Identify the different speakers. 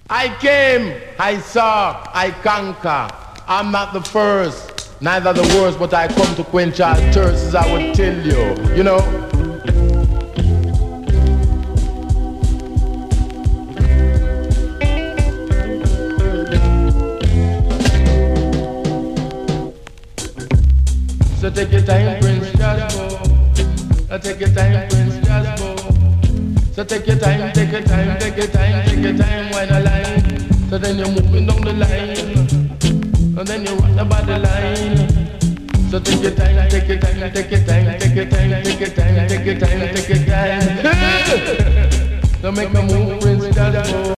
Speaker 1: I came, I saw, I conquer. I'm not the first, neither the worst, but I come to quench all thirsts, as I would tell you, you know. So take your time, Prince Jaspo. Take your time, Prince Jaspo. So take your time, take your time, take your time, take your time, wine a line. So then you're moving down the line, and then you rock about the line. So take your time, take your time, take your time, take your time, take your time, take your time, take your time. So make a move, Prince Jaspo.